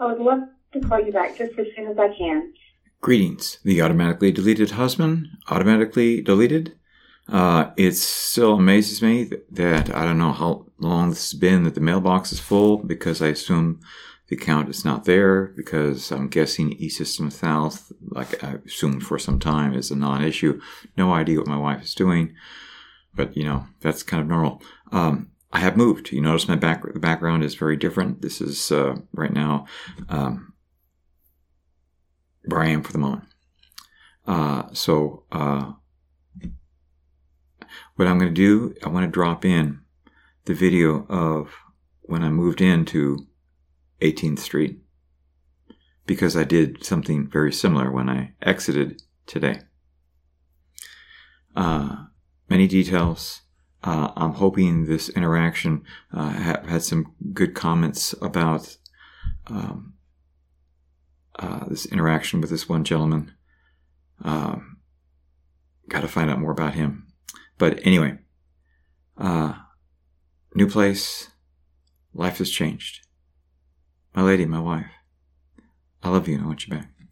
I would love to call you back just as soon as I can. Greetings. The automatically deleted husband. Automatically deleted. It still amazes me that I don't know how long this has been that the mailbox is full, because I assume the account is not there, because I'm guessing eSystem South, like I assumed for some time, is a non-issue. No idea what my wife is doing, but that's kind of normal. I have moved. You notice the background is very different. This is right now where I am for the moment. So what I'm going to do, I want to drop in the video of when I moved into 18th Street, because I did something very similar when I exited today. Many details. I'm hoping this interaction had some good comments about this interaction with this one gentleman. Got to find out more about him. But anyway, new place, life has changed. My lady, my wife, I love you and I want you back.